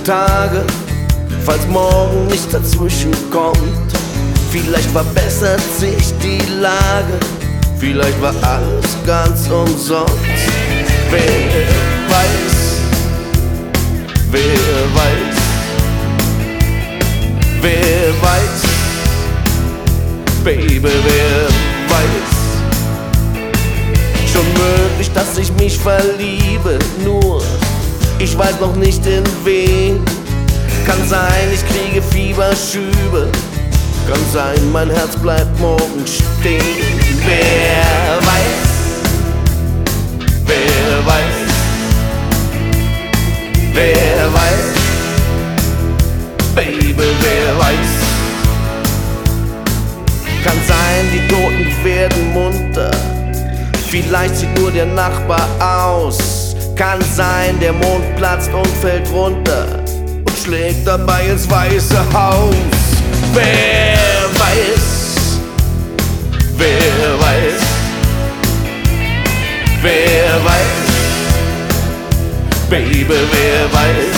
Tage, falls morgen nicht dazwischen kommt. Vielleicht verbessert sich die Lage, vielleicht war alles ganz umsonst. Wer weiß, wer weiß, wer weiß, Baby, wer weiß. Schon möglich, dass ich mich verliebe, nur ich weiß noch nicht in wen. Kann sein, ich kriege Fieberschübe, kann sein, mein Herz bleibt morgen stehen. Wer weiß, wer weiß, wer weiß, Baby, wer weiß. Kann sein, die Toten werden munter, vielleicht sieht nur der Nachbar aus. Kann sein, der Mond platzt und fällt runter und schlägt dabei ins Weiße Haus. Wer weiß, wer weiß, wer weiß, Baby, wer weiß.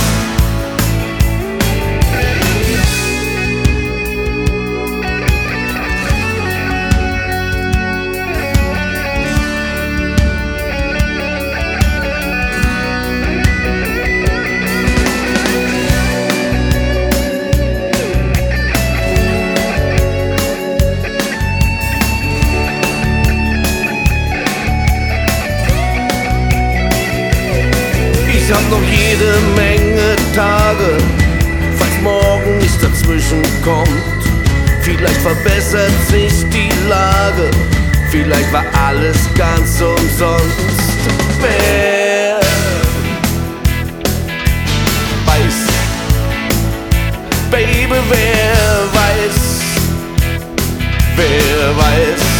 Ich hab noch jede Menge Tage, falls morgen nichts dazwischen kommt. Vielleicht verbessert sich die Lage, vielleicht war alles ganz umsonst. Wer weiß, Baby, wer weiß, wer weiß.